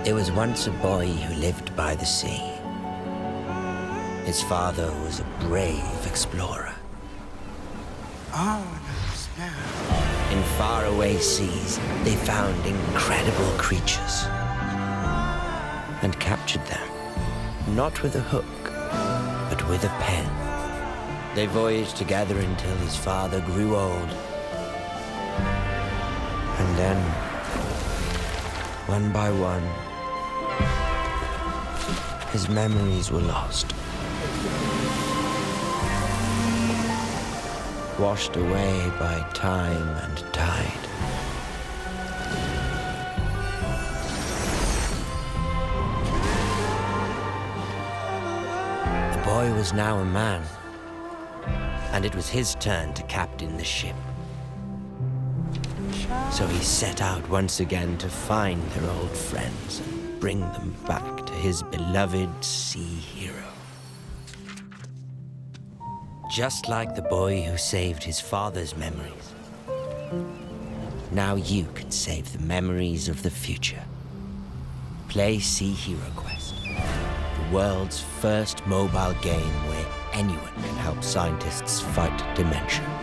There was once a boy who lived by the sea. His father was a brave explorer. Oh, no. In faraway seas, they found incredible creatures and captured them, not with a hook, but with a pen. They voyaged together until his father grew old. And then, one by one, his memories were lost. Washed away by time and tide. The boy was now a man, and it was his turn to captain the ship. So he set out once again to find their old friends and bring them back to his beloved sea hero. Just like the boy who saved his father's memories, now you can save the memories of the future. Play Sea Hero Quest, the world's first mobile game where anyone can help scientists fight dementia.